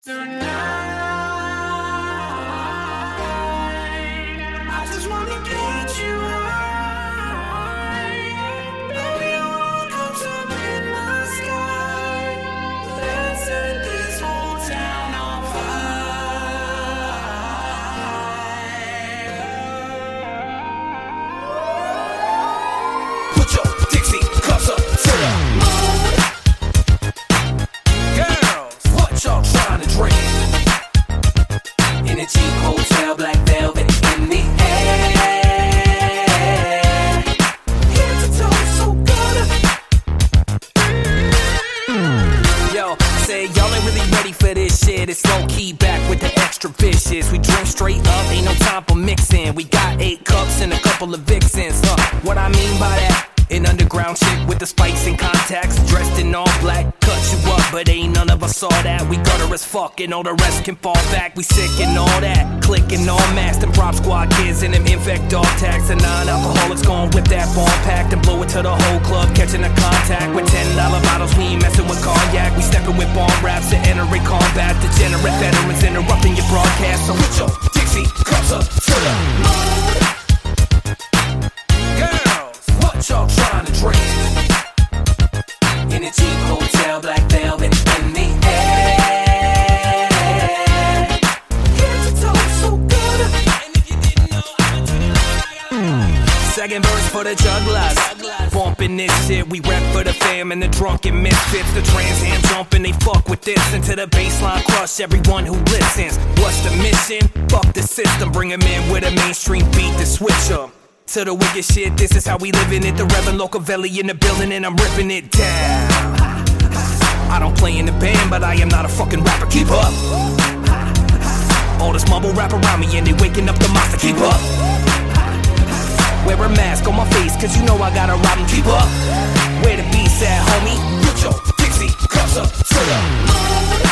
Tonight, I just wanna get you high. Now your world comes up in the sky. Let's set this whole town on fire. Put your Dixie cups up to the moon. Girls, what y'all trying to drink? In a cheap hotel, black velvet in the air. Head to toe, so good. Yo, I say y'all ain't really ready for this shit. It's low key back with the extra vicious. We drink straight up, ain't no time for mixing. We got 8 cups and a couple of vixens. What I mean by that? An underground chick with the spikes and contacts, dressed in all black, cut you up, but ain't none of us saw that. We gutter as fuck and all the rest can fall back. We sick and all that, clicking all mass. Them prop squad kids and them infect dog tags. And non-alcoholics gon' whip that bomb packed and blow it to the whole club, catching a contact with $10 bottles. We ain't messing with cognac. We stepping with bomb raps to enter a combat. Degenerate veterans interrupting your broadcast. So put your Dixie cups up to the moon. What y'all trying to drink? In a cheap hotel, black velvet in the air. Head to toe, so good. And if you didn't know, I'ma turn it like Second verse for the jugglers. Bumping this shit, we rap for the fam and the drunken misfits. The trans hand jumping, they fuck with this. Into the baseline, crush everyone who listens. What's the mission? Fuck the system, bring 'em in with a mainstream beat to switch 'em to the wicked shit. This is how we living it. The Reverend Locavelli in the building and I'm ripping it down. I don't play in the band, but I am not a fucking rapper. Keep up. All this mumble rap around me and they waking up the monster. Keep up. Wear a mask on my face, cause you know I gotta rob 'em. Keep up. Where the beats at, homie? Put your Dixie cups up to the moon.